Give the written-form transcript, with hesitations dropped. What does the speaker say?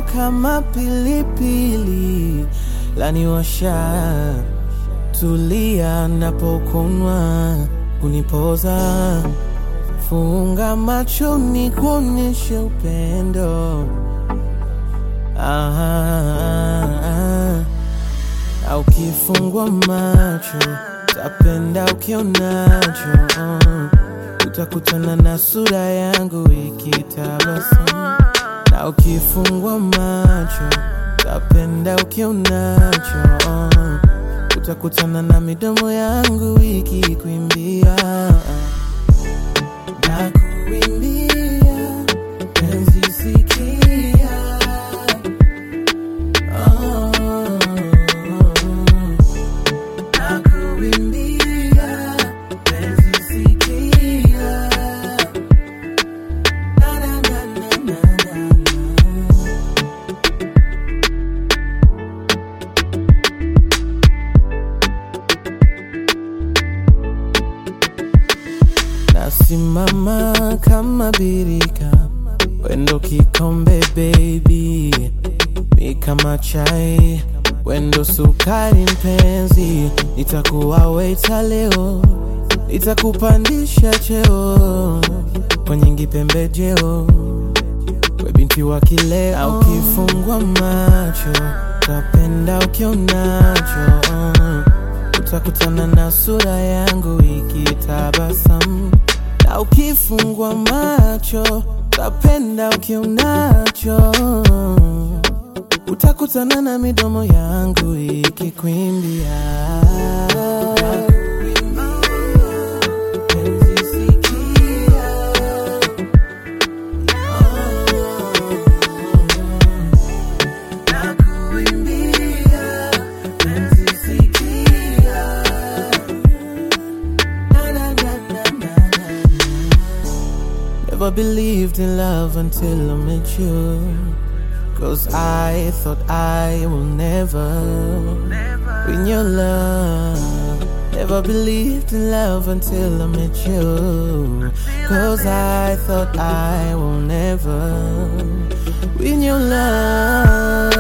kama pilipili laniwasha. Tulia napokunwa unipoza. Funga macho nikuonyeshe upendo. Au kifungwa macho tapenda ukionacho. Utakutana na sura yangu ikitabasamu. Na ukifungwa macho tapenda ukionacho. Utakutana na midomo yangu ikikuimbia. Nakuimbia penzi sikia. Nakuimbia penzi sikia. Na na na na na na. Nasimama kama birika, wendo kikombe baby. Mi kama chai, wendo sukari mpenzi. Nitakuwa waiter leo, nitakupandisha cheo kwenye ngipembejeo. We binti wa kileo. Au kifungwa macho tapenda ukionacho. Utakutana na sura yangu ikitabasamu. Na ukifungwa macho tapenda ukionacho. Utakutana na midomo yangu ikikuimbia. Penzi sikia. Nakuimbia penzi sikia. Na na na na na. Never believed in love until I met you. 'Cause I thought I will never win your love. Never believed in love until I met you. 'Cause I thought I will never win your love.